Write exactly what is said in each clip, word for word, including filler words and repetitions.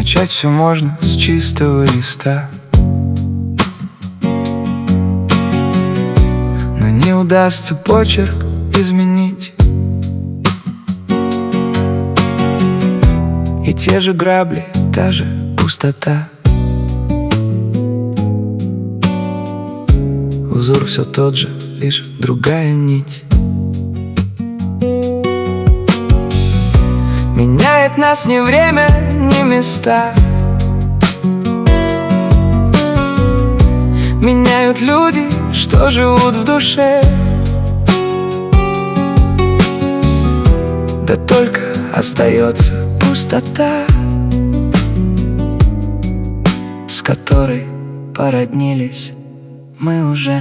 Начать все можно с чистого листа, но не удастся почерк изменить. И те же грабли, та же пустота, узор все тот же, лишь другая нить. Меняет нас не время, не места, меняют люди, что живут в душе. Да только остается пустота, с которой породнились мы уже.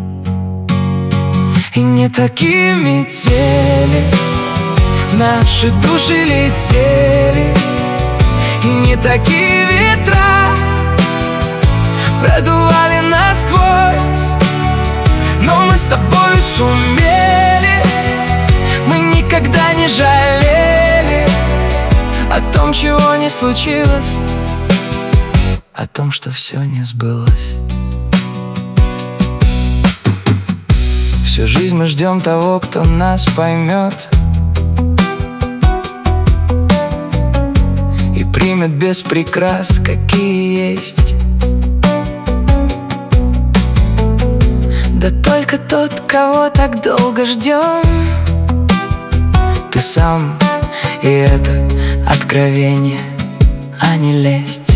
И не такие метели в наши души летели, и не такие ветра продували насквозь. Но мы с тобой сумели, мы никогда не жалели о том, чего не случилось, о том, что все не сбылось. Всю жизнь мы ждем того, кто нас поймет и примет без прикрас, какие есть. Да только тот, кого так долго ждем, ты сам, и это откровение, а не лесть.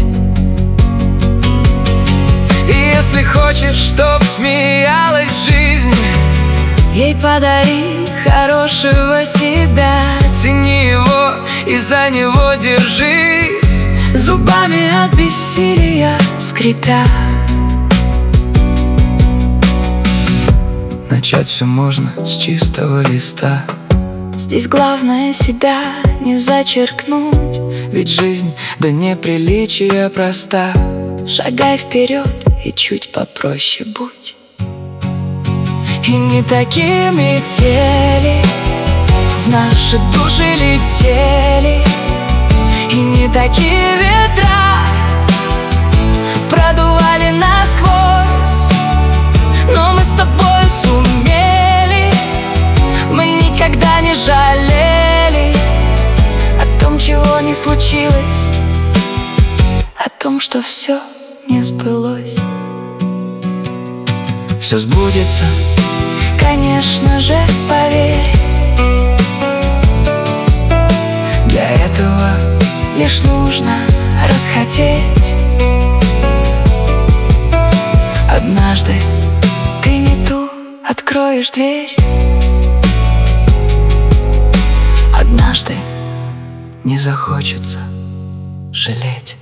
И если хочешь, чтоб смеялась жизнь, ей подари хорошего себя. Цени его и за него держись, зубами от бессилия скрипя. Начать все можно с чистого листа. Здесь главное себя не зачеркнуть, ведь жизнь до неприличия проста. Шагай вперед и чуть попроще будь. И не такие метели в наши души летели, и не такие ветра продували насквозь. Но мы с тобой сумели, мы никогда не жалели о том, чего не случилось, о том, что все не сбылось. Все сбудется, конечно же, поверь. Для этого лишь нужно расхотеть. Однажды ты не ту откроешь дверь, однажды не захочется жалеть.